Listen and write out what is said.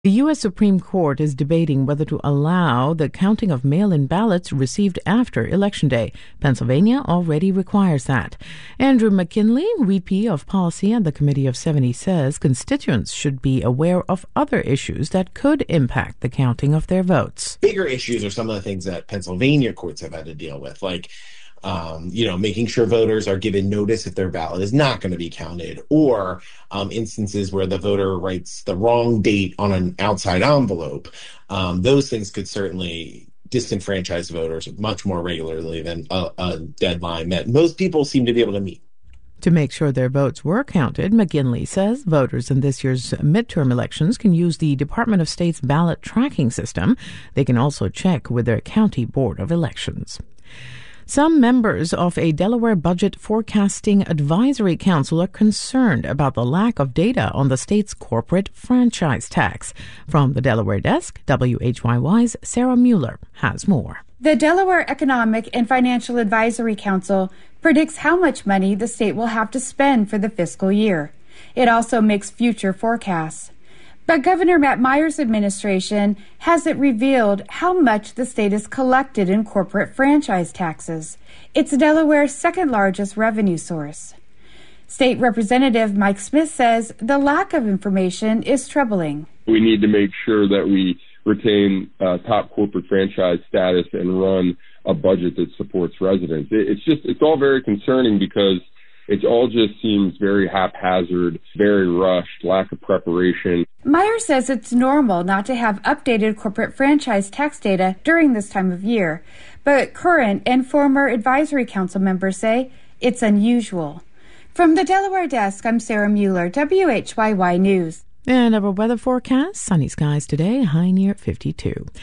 The U.S. Supreme Court is debating whether to allow the counting of mail-in ballots received after Election Day. Pennsylvania already requires that. Andrew McKinley, VP of Policy at the Committee of 70, says constituents should be aware of other issues that could impact the counting of their votes. Bigger issues are some of the things that Pennsylvania courts have had to deal with, like making sure voters are given notice if their ballot is not going to be counted, or instances where the voter writes the wrong date on an outside envelope. Those things could certainly disenfranchise voters much more regularly than a deadline that most people seem to be able to meet. To make sure their votes were counted, McGinley says voters in this year's midterm elections can use the Department of State's ballot tracking system. They can also check with their county board of elections. Some members of a Delaware Budget Forecasting Advisory Council are concerned about the lack of data on the state's corporate franchise tax. From the Delaware desk, WHYY's Sarah Mueller has more. The Delaware Economic and Financial Advisory Council predicts how much money the state will have to spend for the fiscal year. It also makes future forecasts. But Governor Matt Meyer's administration hasn't revealed how much the state has collected in corporate franchise taxes. It's Delaware's second largest revenue source. State Representative Mike Smith says the lack of information is troubling. We need to make sure that we retain top corporate franchise status and run a budget that supports residents. It's all very concerning because it all just seems very haphazard, very rushed, lack of preparation. Meyer says it's normal not to have updated corporate franchise tax data during this time of year, but current and former advisory council members say it's unusual. From the Delaware desk, I'm Sarah Mueller, WHYY News. And our weather forecast, sunny skies today, high near 52.